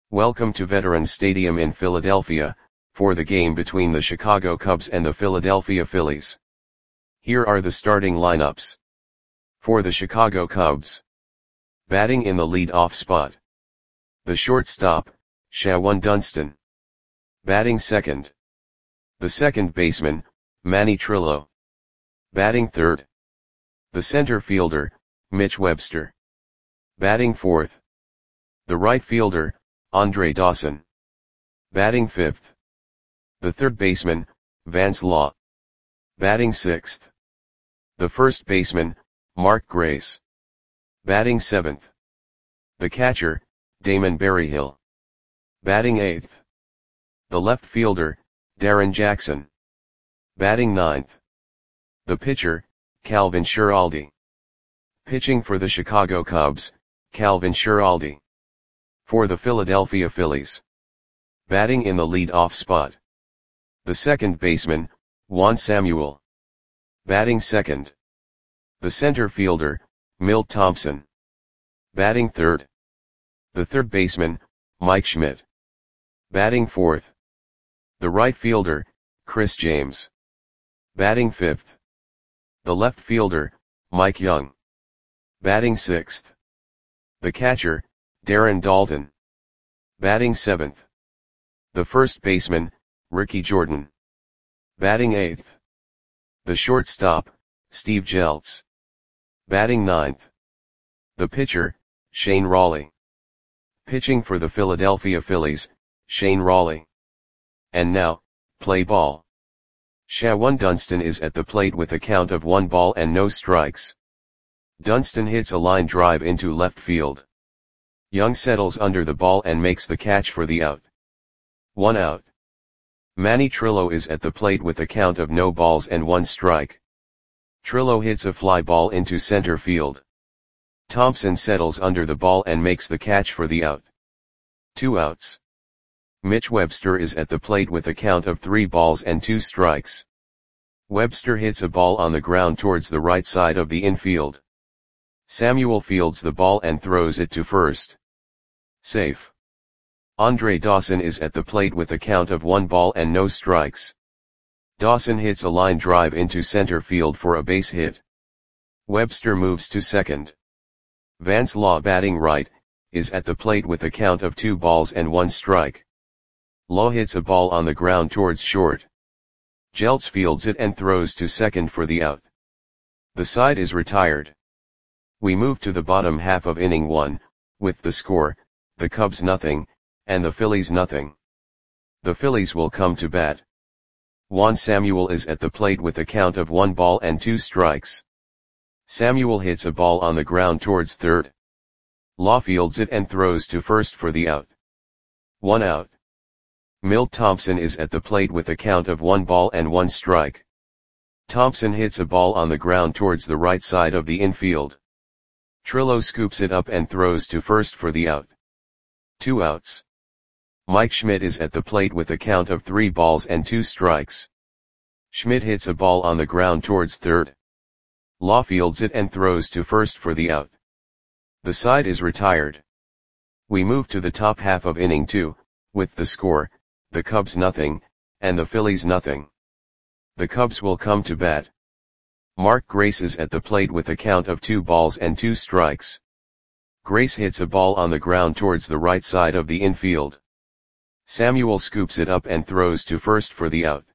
Welcome to Veterans Stadium in Philadelphia, for the game between the Chicago Cubs and the Philadelphia Phillies. Here are the starting lineups. For the Chicago Cubs. Batting in the lead-off spot. The shortstop, Shawon Dunston. Batting second. The second baseman, Manny Trillo. Batting third. The center fielder, Mitch Webster. Batting fourth. The right fielder, Andre Dawson. Batting fifth. The third baseman, Vance Law. Batting sixth. The first baseman, Mark Grace. Batting seventh. The catcher, Damon Berryhill. Batting eighth. The left fielder, Darren Jackson. Batting ninth. The pitcher, Calvin Schiraldi. Pitching for the Chicago Cubs, Calvin Schiraldi. For the Philadelphia Phillies. Batting in the lead-off spot. The second baseman, Juan Samuel. Batting second. The center fielder, Milt Thompson. Batting third. The third baseman, Mike Schmidt. Batting fourth. The right fielder, Chris James. Batting fifth. The left fielder, Mike Young. Batting sixth. The catcher, Darren Daulton. Batting seventh. The first baseman, Ricky Jordan. Batting eighth. The shortstop, Steve Jeltz. Batting ninth. The pitcher, Shane Rawley. Pitching for the Philadelphia Phillies, Shane Rawley. And now, play ball. Shawon Dunston is at the plate with a count of 1 ball and no strikes. Dunston hits a line drive into left field. Young settles under the ball and makes the catch for the out. 1 out. Manny Trillo is at the plate with a count of no balls and 1 strike. Trillo hits a fly ball into center field. Thompson settles under the ball and makes the catch for the out. 2 outs. Mitch Webster is at the plate with a count of 3 balls and 2 strikes. Webster hits a ball on the ground towards the right side of the infield. Samuel fields the ball and throws it to first. Safe. Andre Dawson is at the plate with a count of 1 ball and no strikes. Dawson hits a line drive into center field for a base hit. Webster moves to second. Vance Law, batting right, is at the plate with a count of 2 balls and 1 strike. Law hits a ball on the ground towards short. Jeltz fields it and throws to second for the out. The side is retired. We move to the bottom half of inning 1, with the score, the Cubs nothing, and the Phillies nothing. The Phillies will come to bat. Juan Samuel is at the plate with a count of 1 ball and 2 strikes. Samuel hits a ball on the ground towards third. Law fields it and throws to first for the out. 1 out. Milt Thompson is at the plate with a count of 1 ball and 1 strike. Thompson hits a ball on the ground towards the right side of the infield. Trillo scoops it up and throws to first for the out. 2 outs. Mike Schmidt is at the plate with a count of 3 balls and 2 strikes. Schmidt hits a ball on the ground towards third. Law fields it and throws to first for the out. The side is retired. We move to the top half of inning 2, with the score, the Cubs nothing, and the Phillies nothing. The Cubs will come to bat. Mark Grace is at the plate with a count of 2 balls and 2 strikes. Grace hits a ball on the ground towards the right side of the infield. Samuel scoops it up and throws to first for the out.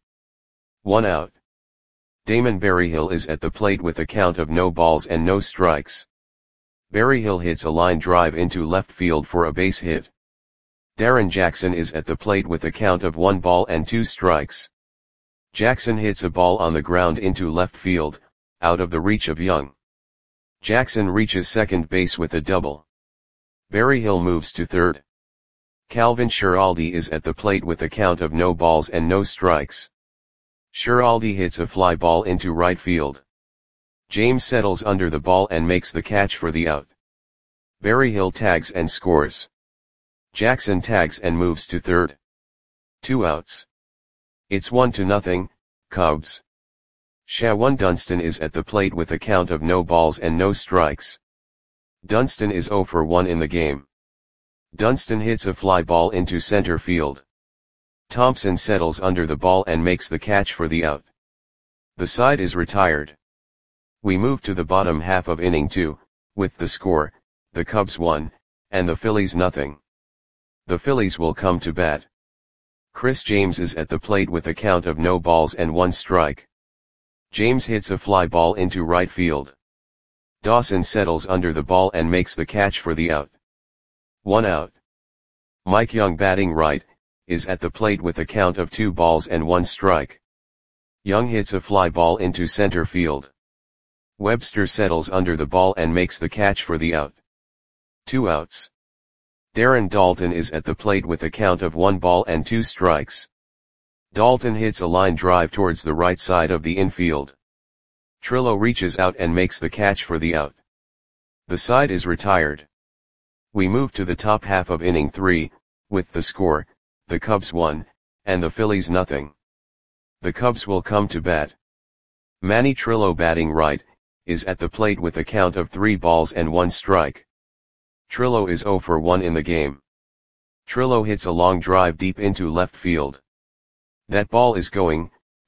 1 out. Damon Berryhill is at the plate with a count of no balls and no strikes. Berryhill hits a line drive into left field for a base hit. Darren Jackson is at the plate with a count of 1 ball and 2 strikes. Jackson hits a ball on the ground into left field, out of the reach of Young. Jackson reaches second base with a double. Berryhill moves to third. Calvin Schiraldi is at the plate with a count of no balls and no strikes. Schiraldi hits a fly ball into right field. James settles under the ball and makes the catch for the out. Berryhill tags and scores. Jackson tags and moves to third. 2 outs. It's 1-0, Cubs. Shawon Dunston is at the plate with a count of no balls and no strikes. Dunston is 0 for 1 in the game. Dunston hits a fly ball into center field. Thompson settles under the ball and makes the catch for the out. The side is retired. We move to the bottom half of inning 2, with the score, the Cubs 1, and the Phillies nothing. The Phillies will come to bat. Chris James is at the plate with a count of no balls and 1 strike. James hits a fly ball into right field. Dawson settles under the ball and makes the catch for the out. 1 out. Mike Young, batting right, is at the plate with a count of 2 balls and 1 strike. Young hits a fly ball into center field. Webster settles under the ball and makes the catch for the out. 2 outs. Darren Daulton is at the plate with a count of 1 ball and 2 strikes. Daulton hits a line drive towards the right side of the infield. Trillo reaches out and makes the catch for the out. The side is retired. We move to the top half of inning 3, with the score, the Cubs 1, and the Phillies nothing. The Cubs will come to bat. Manny Trillo, batting right, is at the plate with a count of 3 balls and 1 strike. Trillo is 0 for 1 in the game. Trillo hits a long drive deep into left field. That ball is gone.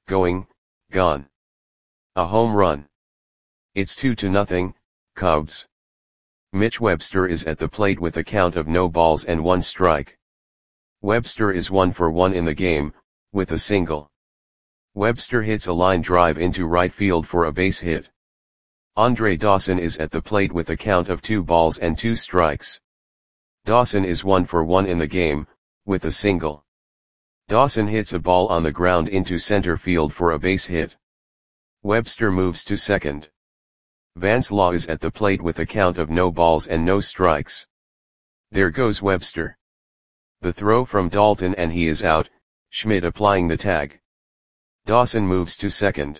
A home run. It's 2-0, Cubs. Mitch Webster is at the plate with a count of no balls and 1 strike. Webster is 1 for 1 in the game, with a single. Webster hits a line drive into right field for a base hit. Andre Dawson is at the plate with a count of 2 balls and 2 strikes. Dawson is 1 for 1 in the game, with a single. Dawson hits a ball on the ground into center field for a base hit. Webster moves to second. Vance Law is at the plate with a count of no balls and no strikes. There goes Webster. The throw from Daulton and he is out, Schmidt applying the tag. Dawson moves to second.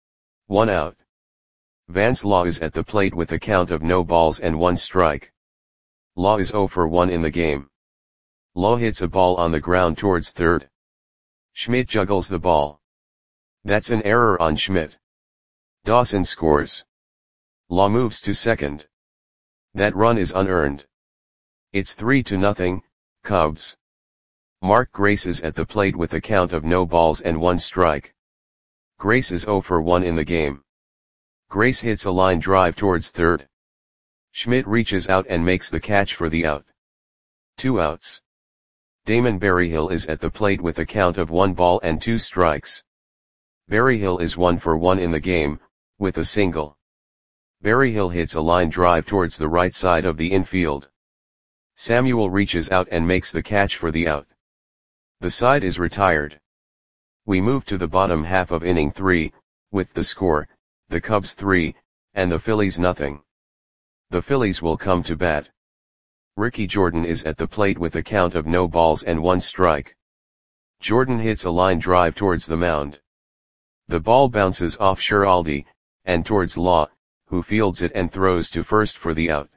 1 out. Vance Law is at the plate with a count of no balls and 1 strike. Law is 0 for 1 in the game. Law hits a ball on the ground towards third. Schmidt juggles the ball. That's an error on Schmidt. Dawson scores. Law moves to second. That run is unearned. It's 3-0, Cubs. Mark Grace is at the plate with a count of no balls and 1 strike. Grace is 0 for 1 in the game. Grace hits a line drive towards third. Schmidt reaches out and makes the catch for the out. 2 outs. Damon Berryhill is at the plate with a count of 1 ball and 2 strikes. Berryhill is 1 for 1 in the game, with a single. Berryhill hits a line drive towards the right side of the infield. Samuel reaches out and makes the catch for the out. The side is retired. We move to the bottom half of inning 3, with the score, the Cubs 3, and the Phillies nothing. The Phillies will come to bat. Ricky Jordan is at the plate with a count of no balls and 1 strike. Jordan hits a line drive towards the mound. The ball bounces off Schiraldi, and towards Law, who fields it and throws to first for the out.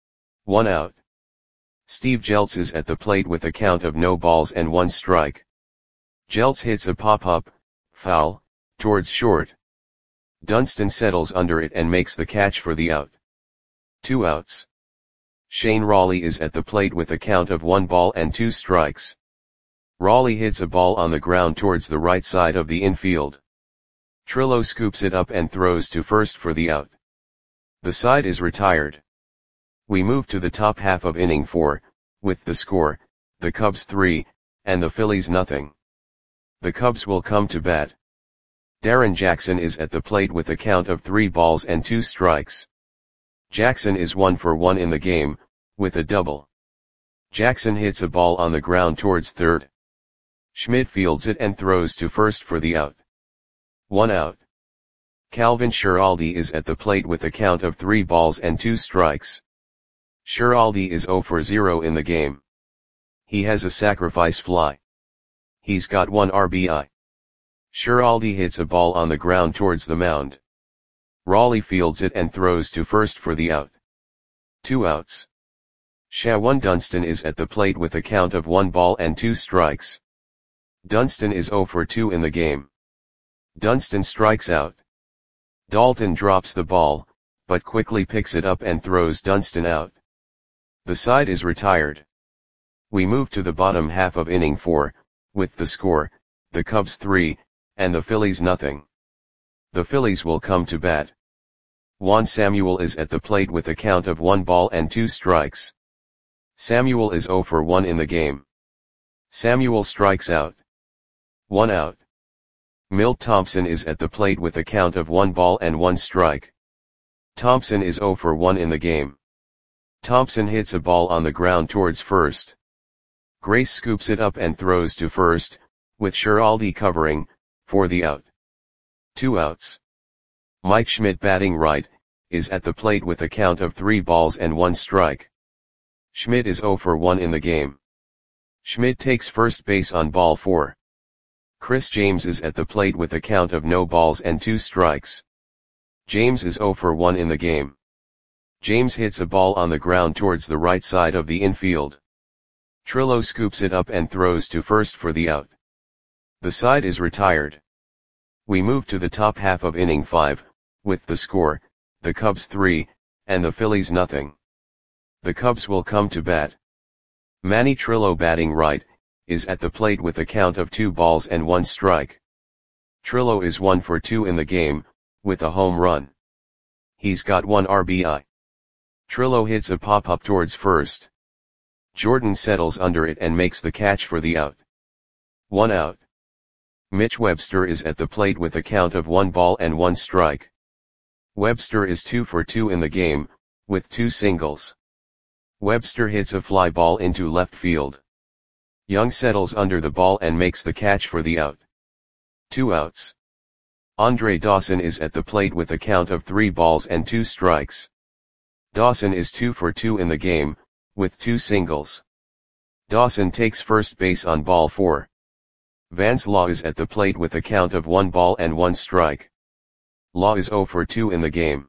1 out. Steve Jeltz is at the plate with a count of no balls and 1 strike. Jeltz hits a pop-up, foul, towards short. Dunston settles under it and makes the catch for the out. 2 outs. Shane Raleigh is at the plate with a count of 1 ball and 2 strikes. Raleigh hits a ball on the ground towards the right side of the infield. Trillo scoops it up and throws to first for the out. The side is retired. We move to the top half of inning 4, with the score, the Cubs 3, and the Phillies nothing. The Cubs will come to bat. Darren Jackson is at the plate with a count of 3 balls and 2 strikes. Jackson is 1 for 1 in the game, with a double. Jackson hits a ball on the ground towards third. Schmidt fields it and throws to first for the out. 1 out. Calvin Schiraldi is at the plate with a count of 3 balls and 2 strikes. Schiraldi is 0 for 0 in the game. He has a sacrifice fly. He's got 1 RBI. Schiraldi hits a ball on the ground towards the mound. Raleigh fields it and throws to first for the out. 2 outs. Shawan Dunston is at the plate with a count of 1 ball and 2 strikes. Dunston is 0 for 2 in the game. Dunston strikes out. Daulton drops the ball, but quickly picks it up and throws Dunston out. The side is retired. We move to the bottom half of inning 4, with the score, the Cubs 3, and the Phillies nothing. The Phillies will come to bat. Juan Samuel is at the plate with a count of 1 ball and 2 strikes. Samuel is 0 for 1 in the game. Samuel strikes out. 1 out. Milt Thompson is at the plate with a count of 1 ball and 1 strike. Thompson is 0 for 1 in the game. Thompson hits a ball on the ground towards first. Grace scoops it up and throws to first, with Schiraldi covering, for the out. 2 outs. Mike Schmidt batting right, is at the plate with a count of 3 balls and 1 strike. Schmidt is 0 for 1 in the game. Schmidt takes first base on ball 4. Chris James is at the plate with a count of no balls and 2 strikes. James is 0 for 1 in the game. James hits a ball on the ground towards the right side of the infield. Trillo scoops it up and throws to first for the out. The side is retired. We move to the top half of inning 5, with the score, the Cubs 3, and the Phillies nothing. The Cubs will come to bat. Manny Trillo batting right, is at the plate with a count of 2 balls and 1 strike. Trillo is 1 for 2 in the game, with a home run. He's got 1 RBI. Trillo hits a pop-up towards first. Jordan settles under it and makes the catch for the out. 1 out. Mitch Webster is at the plate with a count of 1 ball and 1 strike. Webster is 2 for 2 in the game, with 2 singles. Webster hits a fly ball into left field. Young settles under the ball and makes the catch for the out. 2 outs. Andre Dawson is at the plate with a count of 3 balls and 2 strikes. Dawson is 2 for 2 in the game, with 2 singles. Dawson takes first base on ball 4. Vance Law is at the plate with a count of 1 ball and 1 strike. Law is 0 for 2 in the game.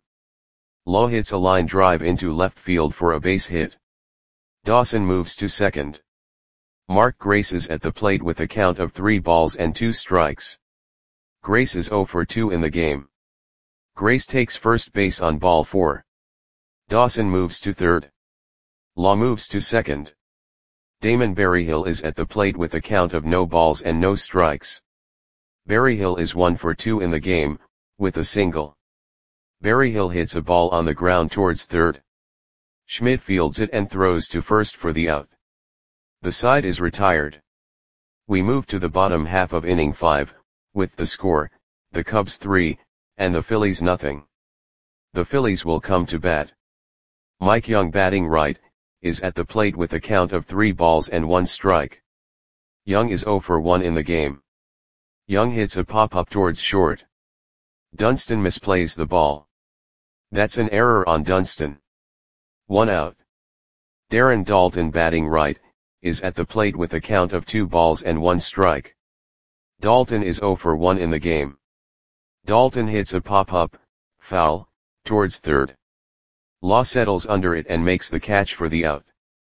Law hits a line drive into left field for a base hit. Dawson moves to second. Mark Grace is at the plate with a count of 3 balls and 2 strikes. Grace is 0 for 2 in the game. Grace takes first base on ball 4. Dawson moves to third. Law moves to second. Damon Berryhill is at the plate with a count of no balls and no strikes. Berryhill is 1 for 2 in the game, with a single. Berryhill hits a ball on the ground towards third. Schmidt fields it and throws to first for the out. The side is retired. We move to the bottom half of inning 5, with the score, the Cubs 3, and the Phillies nothing. The Phillies will come to bat. Mike Young batting right, is at the plate with a count of 3 balls and 1 strike. Young is 0 for 1 in the game. Young hits a pop-up towards short. Dunston misplays the ball. That's an error on Dunston. 1 out. Darren Dalton batting right, is at the plate with a count of 2 balls and 1 strike. Dalton is 0 for 1 in the game. Dalton hits a pop-up, foul, towards third. Law settles under it and makes the catch for the out.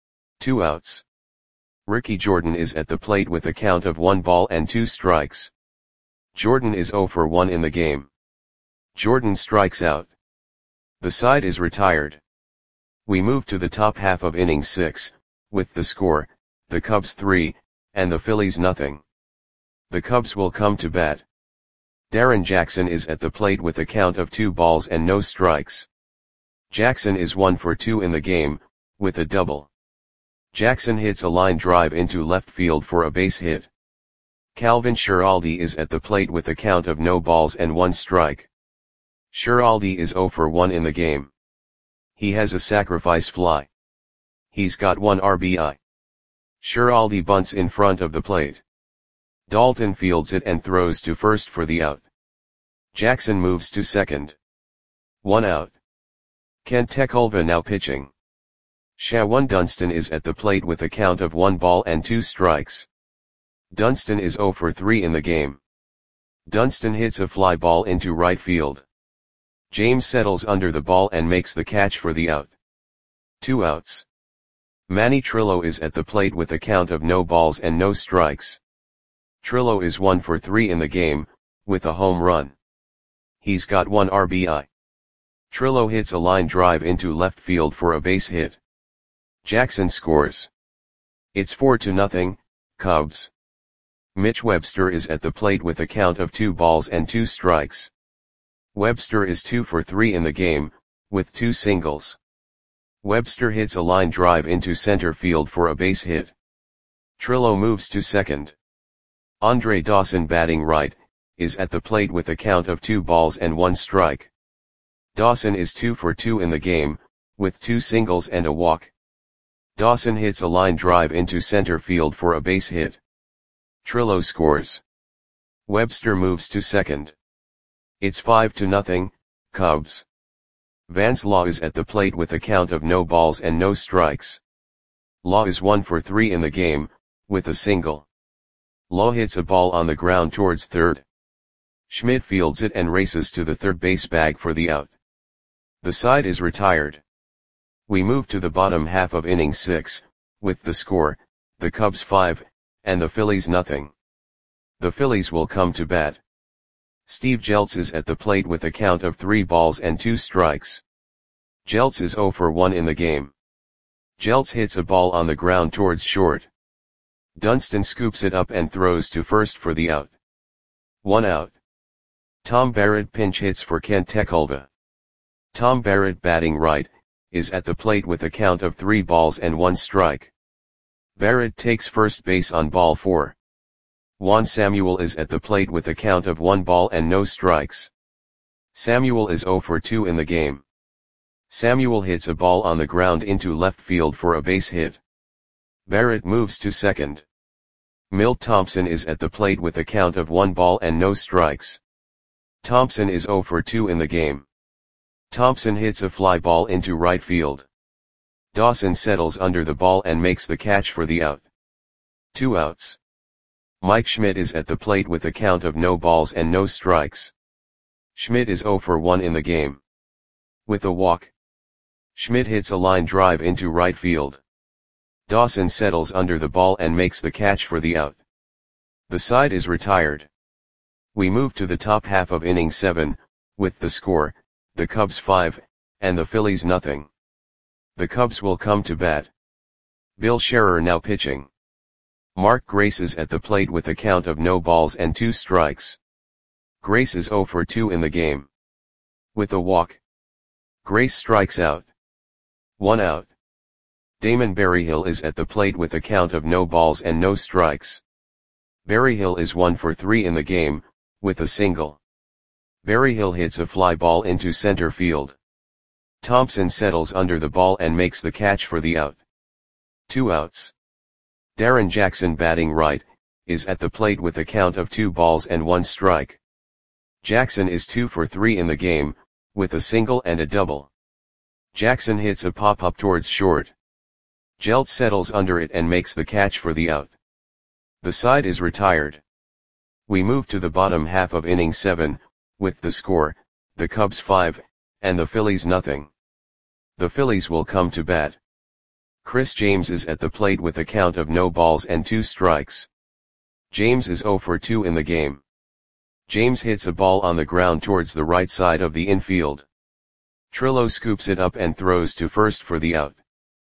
2 outs. Ricky Jordan is at the plate with a count of 1 ball and 2 strikes. Jordan is 0 for 1 in the game. Jordan strikes out. The side is retired. We move to the top half of inning 6, with the score, the Cubs 3, and the Phillies nothing. The Cubs will come to bat. Darren Jackson is at the plate with a count of 2 balls and no strikes. Jackson is 1 for 2 in the game, with a double. Jackson hits a line drive into left field for a base hit. Calvin Schiraldi is at the plate with a count of no balls and 1 strike. Schiraldi is 0 for 1 in the game. He has a sacrifice fly. He's got 1 RBI. Schiraldi bunts in front of the plate. Dalton fields it and throws to first for the out. Jackson moves to second. 1 out. Kent Tekulve now pitching. Shawan Dunston is at the plate with a count of 1 ball and 2 strikes. Dunston is 0 for 3 in the game. Dunston hits a fly ball into right field. James settles under the ball and makes the catch for the out. 2 outs. Manny Trillo is at the plate with a count of no balls and no strikes. Trillo is 1 for 3 in the game, with a home run. He's got 1 RBI. Trillo hits a line drive into left field for a base hit. Jackson scores. It's 4-0, Cubs. Mitch Webster is at the plate with a count of 2 balls and 2 strikes. Webster is 2 for 3 in the game, with 2 singles. Webster hits a line drive into center field for a base hit. Trillo moves to second. Andre Dawson, batting right, is at the plate with a count of 2 balls and 1 strike. Dawson is 2 for 2 in the game, with 2 singles and a walk. Dawson hits a line drive into center field for a base hit. Trillo scores. Webster moves to second. It's 5-0, Cubs. Vance Law is at the plate with a count of no balls and no strikes. Law is 1 for 3 in the game, with a single. Law hits a ball on the ground towards third. Schmidt fields it and races to the third base bag for the out. The side is retired. We move to the bottom half of inning 6, with the score, the Cubs 5, and the Phillies nothing. The Phillies will come to bat. Steve Jeltz is at the plate with a count of 3 balls and 2 strikes. Jeltz is 0 for 1 in the game. Jeltz hits a ball on the ground towards short. Dunston scoops it up and throws to first for the out. 1 out. Tom Barrett pinch hits for Kent Tekulve. Tom Barrett, batting right, is at the plate with a count of 3 balls and 1 strike. Barrett takes first base on ball 4. Juan Samuel is at the plate with a count of 1 ball and no strikes. Samuel is 0 for 2 in the game. Samuel hits a ball on the ground into left field for a base hit. Barrett moves to second. Milt Thompson is at the plate with a count of 1 ball and no strikes. Thompson is 0 for 2 in the game. Thompson hits a fly ball into right field. Dawson settles under the ball and makes the catch for the out. 2 outs. Mike Schmidt is at the plate with a count of no balls and no strikes. Schmidt is 0 for 1 in the game. With a walk. Schmidt hits a line drive into right field. Dawson settles under the ball and makes the catch for the out. The side is retired. We move to the top half of inning 7, with the score, the Cubs 5, and the Phillies nothing. The Cubs will come to bat. Bill Scherer now pitching. Mark Grace is at the plate with a count of no balls and 2 strikes. Grace is 0 for 2 in the game. With a walk. Grace strikes out. 1 out. Damon Berryhill is at the plate with a count of no balls and no strikes. Berryhill is 1 for 3 in the game, with a single. Berryhill hits a fly ball into center field. Thompson settles under the ball and makes the catch for the out. 2 outs. Darren Jackson, batting right, is at the plate with a count of 2 balls and 1 strike. Jackson is 2 for 3 in the game, with a single and a double. Jackson hits a pop-up towards short. Jeltz settles under it and makes the catch for the out. The side is retired. We move to the bottom half of inning 7, with the score, the Cubs 5, and the Phillies nothing. The Phillies will come to bat. Chris James is at the plate with a count of no balls and 2 strikes. James is 0 for 2 in the game. James hits a ball on the ground towards the right side of the infield. Trillo scoops it up and throws to first for the out.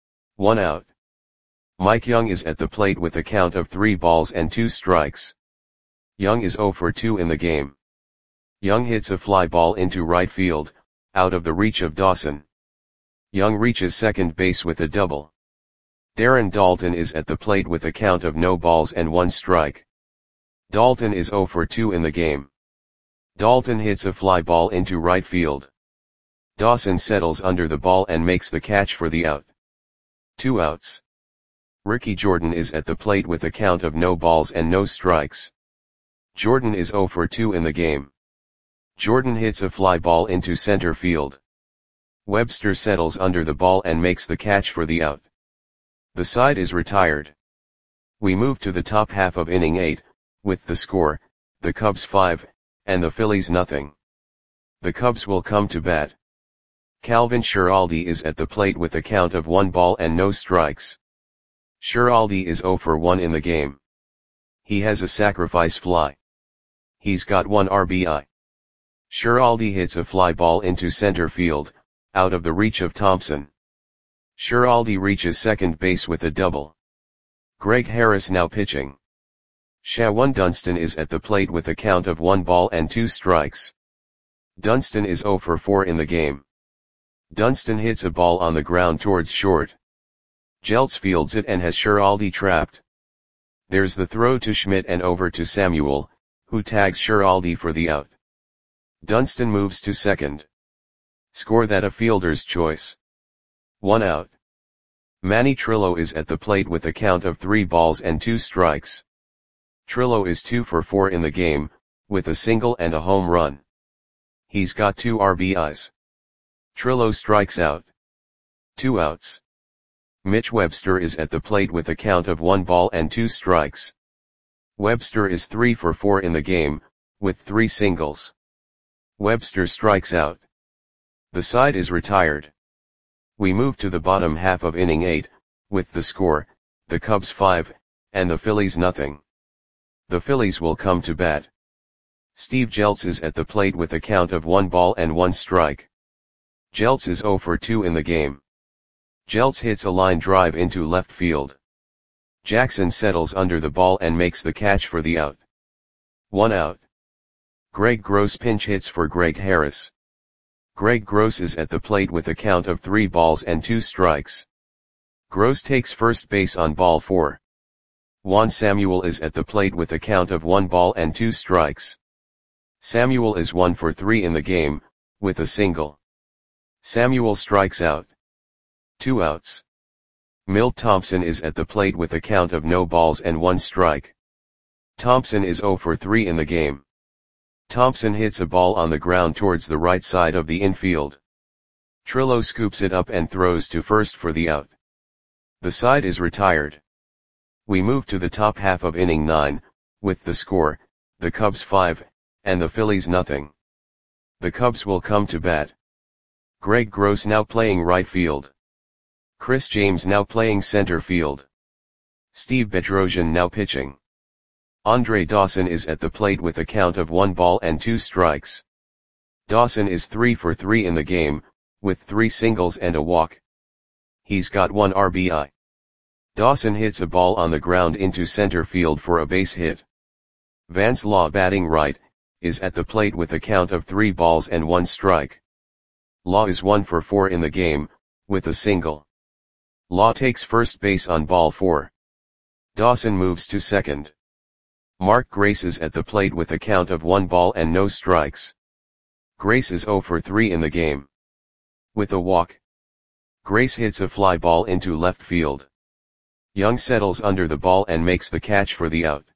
1 out. Mike Young is at the plate with a count of 3 balls and 2 strikes. Young is 0 for 2 in the game. Young hits a fly ball into right field, out of the reach of Dawson. Young reaches second base with a double. Darren Daulton is at the plate with a count of no balls and 1 strike. Daulton is 0 for 2 in the game. Daulton hits a fly ball into right field. Dawson settles under the ball and makes the catch for the out. 2 outs. Ricky Jordan is at the plate with a count of no balls and no strikes. Jordan is 0 for 2 in the game. Jordan hits a fly ball into center field. Webster settles under the ball and makes the catch for the out. The side is retired. We move to the top half of inning 8, with the score, the Cubs 5, and the Phillies nothing. The Cubs will come to bat. Calvin Schiraldi is at the plate with a count of 1 ball and no strikes. Schiraldi is 0 for 1 in the game. He has a sacrifice fly. He's got 1 RBI. Schiraldi hits a fly ball into center field, out of the reach of Thompson. Schiraldi reaches second base with a double. Greg Harris now pitching. Shawan Dunston is at the plate with a count of 1 ball and 2 strikes. Dunston is 0 for 4 in the game. Dunston hits a ball on the ground towards short. Jeltz fields it and has Schiraldi trapped. There's the throw to Schmidt and over to Samuel, who tags Schiraldi for the out. Dunston moves to second. Score that a fielder's choice. 1 out. Manny Trillo is at the plate with a count of 3 balls and 2 strikes. Trillo is 2 for 4 in the game, with a single and a home run. He's got 2 RBIs. Trillo strikes out. 2 outs. Mitch Webster is at the plate with a count of 1 ball and 2 strikes. Webster is 3 for 4 in the game, with 3 singles. Webster strikes out. The side is retired. We move to the bottom half of inning 8, with the score, the Cubs 5, and the Phillies nothing. The Phillies will come to bat. Steve Jeltz is at the plate with a count of 1 ball and 1 strike. Jeltz is 0 for 2 in the game. Jeltz hits a line drive into left field. Jackson settles under the ball and makes the catch for the out. 1 out. Greg Gross pinch hits for Greg Harris. Greg Gross is at the plate with a count of 3 balls and 2 strikes. Gross takes first base on ball 4. Juan Samuel is at the plate with a count of 1 ball and 2 strikes. Samuel is 1 for 3 in the game, with a single. Samuel strikes out. 2 outs. Milt Thompson is at the plate with a count of no balls and 1 strike. Thompson is 0 for 3 in the game. Thompson hits a ball on the ground towards the right side of the infield. Trillo scoops it up and throws to first for the out. The side is retired. We move to the top half of inning 9, with the score, the Cubs 5, and the Phillies nothing. The Cubs will come to bat. Greg Gross now playing right field. Chris James now playing center field. Steve Bedrosian now pitching. Andre Dawson is at the plate with a count of 1 ball and 2 strikes. Dawson is 3 for 3 in the game, with 3 singles and a walk. He's got 1 RBI. Dawson hits a ball on the ground into center field for a base hit. Vance Law batting right, is at the plate with a count of 3 balls and 1 strike. Law is 1 for 4 in the game, with a single. Law takes first base on ball 4. Dawson moves to second. Mark Grace is at the plate with a count of 1 ball and no strikes. Grace is 0 for 3 in the game. With a walk. Grace hits a fly ball into left field. Young settles under the ball and makes the catch for the out.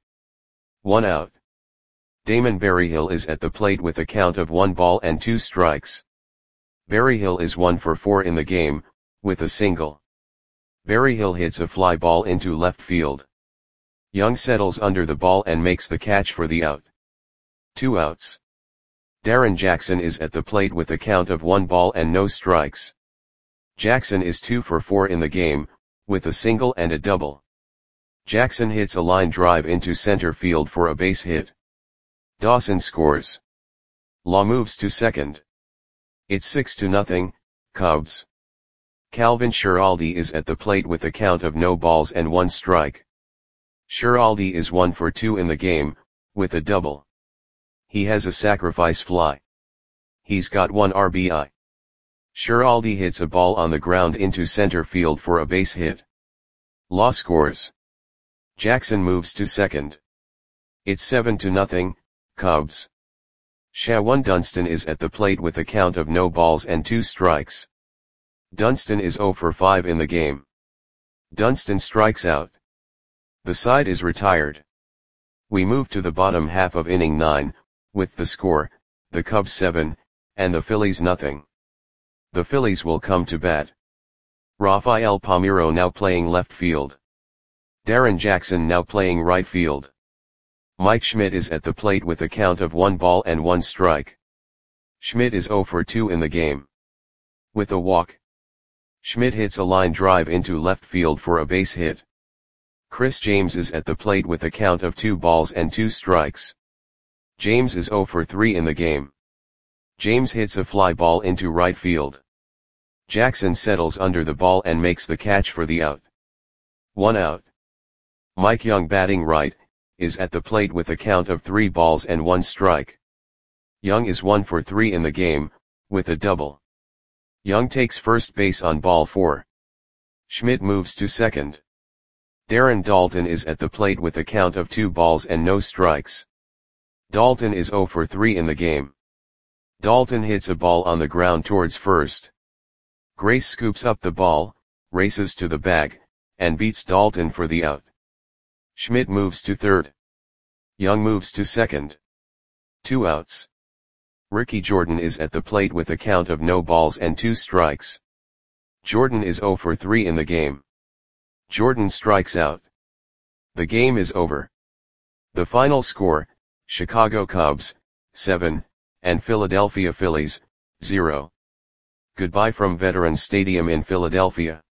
1 out. Damon Berryhill is at the plate with a count of 1 ball and 2 strikes. Berryhill is 1 for 4 in the game, with a single. Berryhill hits a fly ball into left field. Young settles under the ball and makes the catch for the out. 2 outs. Darren Jackson is at the plate with a count of 1 ball and no strikes. Jackson is 2 for 4 in the game, with a single and a double. Jackson hits a line drive into center field for a base hit. Dawson scores. Law moves to second. It's 6-0, Cubs. Calvin Schiraldi is at the plate with a count of no balls and 1 strike. Schiraldi is 1 for 2 in the game, with a double. He has a sacrifice fly. He's got 1 RBI. Schiraldi hits a ball on the ground into center field for a base hit. Law scores. Jackson moves to second. It's 7-0, Cubs. Shawan Dunston is at the plate with a count of no balls and 2 strikes. Dunston is 0 for 5 in the game. Dunston strikes out. The side is retired. We move to the bottom half of inning 9, with the score, the Cubs 7, and the Phillies nothing. The Phillies will come to bat. Rafael Palmeiro now playing left field. Darren Jackson now playing right field. Mike Schmidt is at the plate with a count of 1 ball and 1 strike. Schmidt is 0 for 2 in the game. With a walk. Schmidt hits a line drive into left field for a base hit. Chris James is at the plate with a count of 2 balls and 2 strikes. James is 0 for 3 in the game. James hits a fly ball into right field. Jackson settles under the ball and makes the catch for the out. 1 out. Mike Young batting right, is at the plate with a count of 3 balls and 1 strike. Young is 1 for 3 in the game, with a double. Young takes first base on ball 4. Schmidt moves to second. Darren Daulton is at the plate with a count of 2 balls and no strikes. Daulton is 0 for 3 in the game. Daulton hits a ball on the ground towards first. Grace scoops up the ball, races to the bag, and beats Daulton for the out. Schmidt moves to third. Young moves to second. 2 outs. Ricky Jordan is at the plate with a count of no balls and 2 strikes. Jordan is 0 for 3 in the game. Jordan strikes out. The game is over. The final score, Chicago Cubs, 7, and Philadelphia Phillies, 0. Goodbye from Veterans Stadium in Philadelphia.